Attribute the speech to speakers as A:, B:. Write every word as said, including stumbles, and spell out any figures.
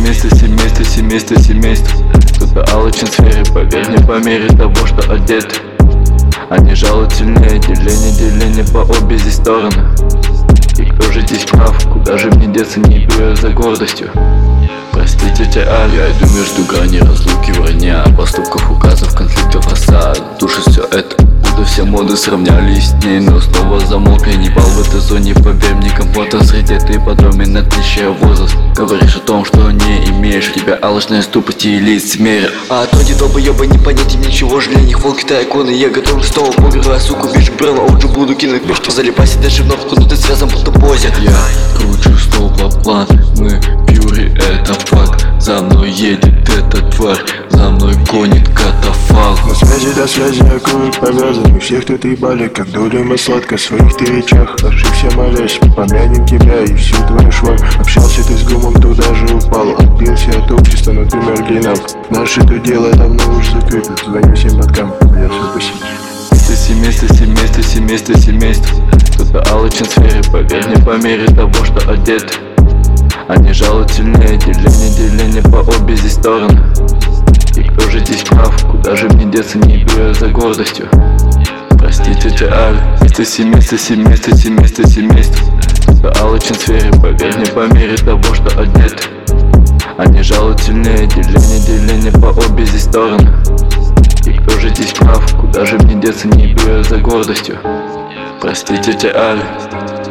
A: семейство, семейство, семейство, семейство. Кто-то алчен в сфере, поверь мне, по мере того, что одет. Они жалуют сильнее, деление, деление по обе здесь стороны. И кто же здесь прав, куда же мне деться, не иду я за гордостью. Простите, тетя Аль.
B: Я иду между граней разлуки, вранья, поступков, указов, конфликтов, осад. Душит все это, будто все моды сравнялись с ней, но снова замолкли. Не бал в этой зоне, поверь мне, комфорта среди этой подобен отличия возраст. Говоришь о том, что не имеешь, у тебя алчная ступость и лицемерие. А то не долбоеба, не понять им ничего, жалений, волки, тайконы. Я готов снова погрызать, суку, бежу брала, уже буду кинуть пешку. Залипайся даже в ногу, но ты связан будто позе. Я кручу снова план, мы пьюри, это факт. За мной едет эта тварь, за мной гонит катафалк.
C: На связи до связи, я круг повязан. У всех тут ебали, как доля мы сладко в своих ты речах. Ошибся, молясь, помянем тебя и всю твою шваль. Общался ты с гумом, туда же упал. Отбился от общества, но ты маргинал. Наше то дело давно уж закрыто. Звоню всем боткам, я все посидел.
A: Это семейство, семейство, семейство, семейство. Кто-то алчен в сфере, поверь мне, по мере того, что одет. Они жалуют сильнее, деление, деление по обе здесь стороны. И кто же здесь прав, куда же мне деться, не иду я за гордостью. Простите, тетя Аль. Это семейство, семейство, семейство, семейство. Кто-то алчен в сфере, поверь мне, по мере того, что одет. Они жалуют сильнее, деление, деление по обе здесь стороны. И кто же здесь прав, куда же мне деться, не иду я за гордостью. Простите, тетя Аль.